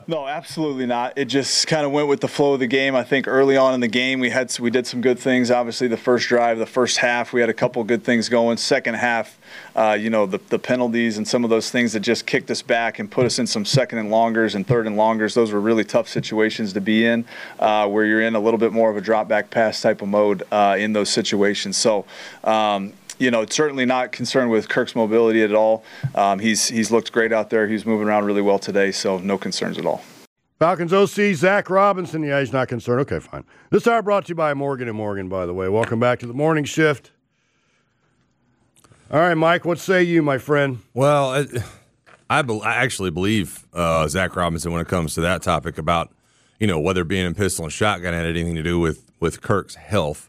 No, absolutely not. It just kind of went with the flow of the game. I think early on in the game we did some good things. Obviously, the first drive, the first half, we had a couple good things going. Second half, the penalties and some of those things that just kicked us back and put us in some second and longers and third and longers. Those were really tough situations to be in, where you're in a little bit more of a drop back pass type of mode in those situations. So. Certainly not concerned with Kirk's mobility at all. He's looked great out there. He's moving around really well today, so no concerns at all. Falcons OC, Zach Robinson. Yeah, he's not concerned. Okay, fine. This hour brought to you by Morgan & Morgan, by the way. Welcome back to the morning shift. All right, Mike, what say you, my friend? Well, I actually believe Zach Robinson when it comes to that topic about, whether being in pistol and shotgun had anything to do with Kirk's health.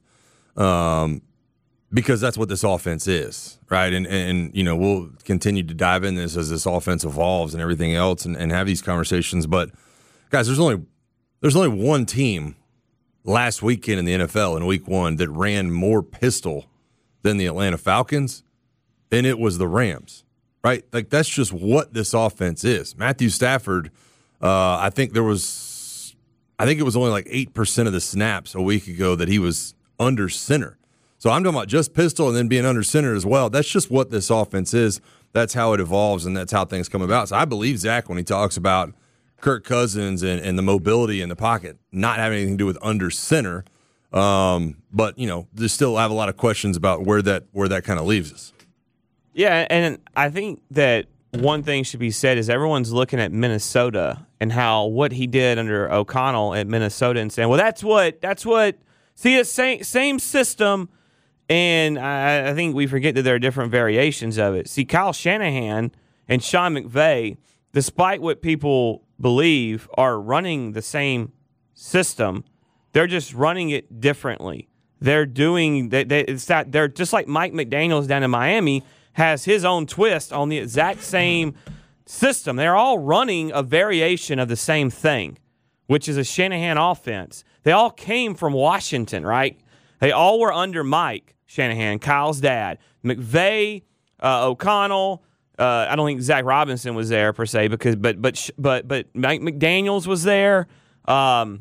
Because that's what this offense is, right? And we'll continue to dive in this as this offense evolves and everything else and have these conversations. But, guys, there's only one team last weekend in the NFL in week 1 that ran more pistol than the Atlanta Falcons, and it was the Rams, right? Like, that's just what this offense is. Matthew Stafford, I think it was only like 8% of the snaps a week ago that he was under center. So I'm talking about just pistol and then being under center as well. That's just what this offense is. That's how it evolves, and that's how things come about. So I believe Zach when he talks about Kirk Cousins and the mobility in the pocket not having anything to do with under center. But, they still have a lot of questions about where that kind of leaves us. Yeah, and I think that one thing should be said is everyone's looking at Minnesota and what he did under O'Connell at Minnesota and saying, well, that's what see, it's same system. And I think we forget that there are different variations of it. See, Kyle Shanahan and Sean McVay, despite what people believe, are running the same system. They're just running it differently. They're doing that. They're just like Mike McDaniels down in Miami has his own twist on the exact same system. They're all running a variation of the same thing, which is a Shanahan offense. They all came from Washington, right? They all were under Mike Shanahan, Kyle's dad. McVay, O'Connell. I don't think Zach Robinson was there per se but Mike McDaniels was there. And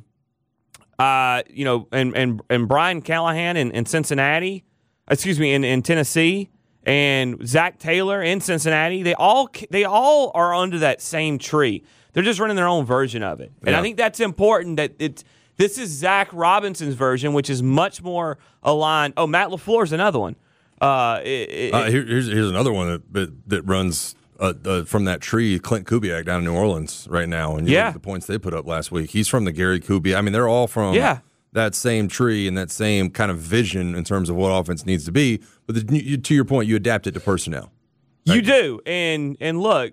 Brian Callahan in Cincinnati. In Tennessee, and Zach Taylor in Cincinnati. They all are under that same tree. They're just running their own version of it, and I think that's important. This is Zach Robinson's version, which is much more aligned. Oh, Matt LaFleur's another one. Here's another one that runs from that tree, Clint Kubiak down in New Orleans right now. And you look at the points they put up last week. He's from the Gary Kubiak. I mean, they're all from that same tree and that same kind of vision in terms of what offense needs to be. But to your point, you adapt it to personnel. Right? You do. And look,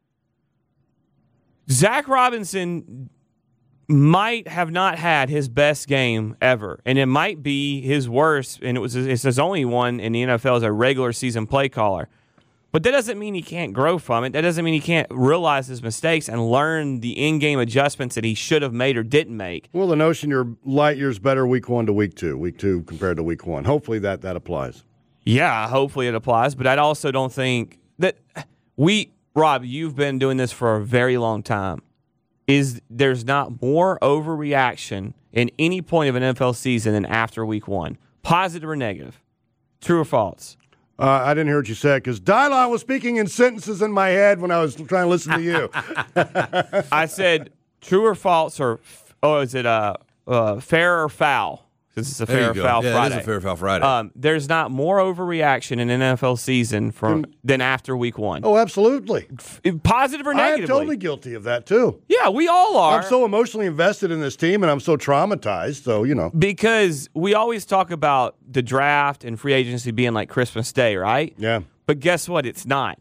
Zach Robinson might have not had his best game ever, and it might be his worst, and it's his only one in the NFL as a regular season play caller. But that doesn't mean he can't grow from it. That doesn't mean he can't realize his mistakes and learn the in-game adjustments that he should have made or didn't make. Well, the notion you're light years better week 1 to week 2 compared to week 1. Hopefully that applies. Yeah, hopefully it applies, but I also don't think that Rob, you've been doing this for a very long time. There's not more overreaction in any point of an NFL season than after week 1. Positive or negative? True or false? I didn't hear what you said because Dylon was speaking in sentences in my head when I was trying to listen to you. I said true or false, or is it fair or foul? Because it's a fair or foul Friday. It is a fair or foul Friday. There's not more overreaction in an NFL season than after week 1. Oh, absolutely. Positive or negatively? I am totally guilty of that, too. Yeah, we all are. I'm so emotionally invested in this team, and I'm so traumatized, so, Because we always talk about the draft and free agency being like Christmas Day, right? Yeah. But guess what? It's not.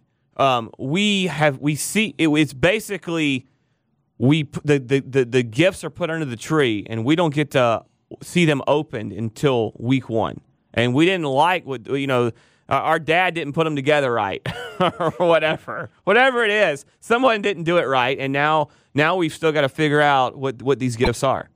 It's basically the gifts are put under the tree, and we don't get to see them opened until week 1. And we didn't like what, our dad didn't put them together right or whatever it is. Someone didn't do it right. And now we've still got to figure out what these gifts are.